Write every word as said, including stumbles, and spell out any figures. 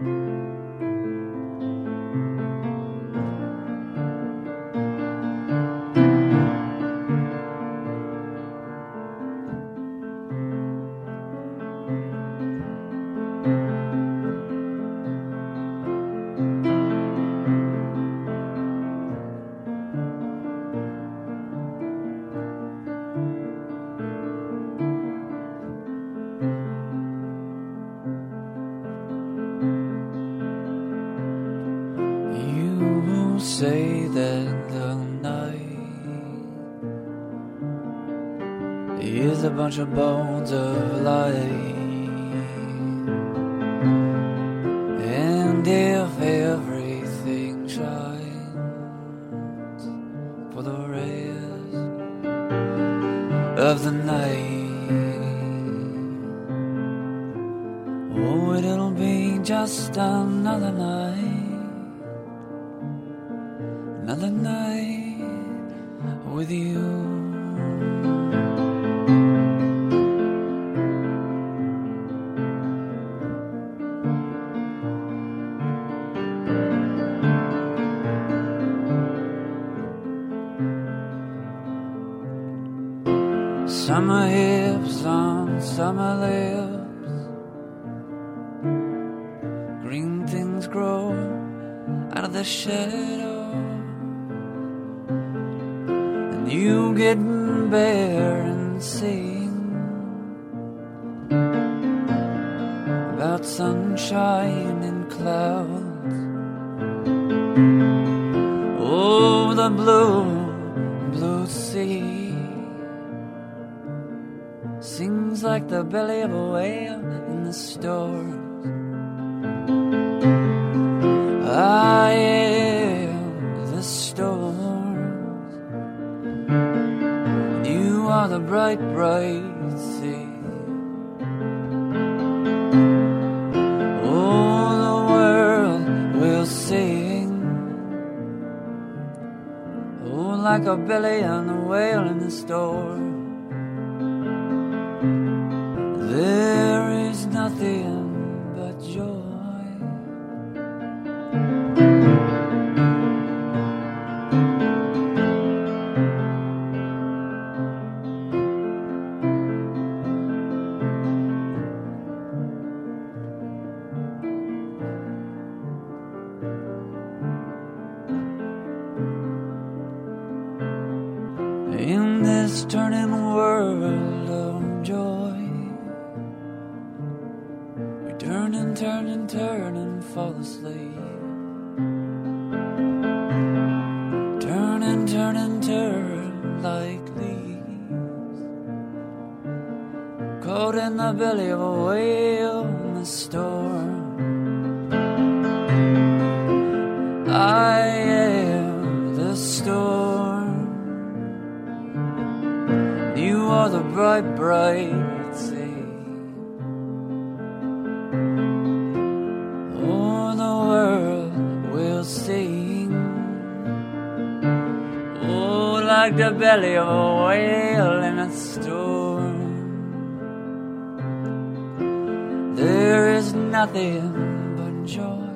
Say that the night is a bunch of bones of light, and if everything shines for the rest of the night, oh, it'll be just another night. Another night with you. Summer hips on summer lips, green things grow out of the shadow. You get bare and sing about sunshine and clouds. Oh, the blue, blue sea sings like the belly of a whale in the stores. I am the storm. You are the bright, bright sea. Oh, the world will sing, oh, like a belly on a whale in the storm. There is nothing but joy. In this turning world of joy, we turn and turn and turn and fall asleep. Turn and turn and turn like leaves, caught in the belly of a whale in the storm. I am the storm. You are the bright, bright sea. Oh, the world will sing, oh, like the belly of a whale in a storm. There is nothing but joy.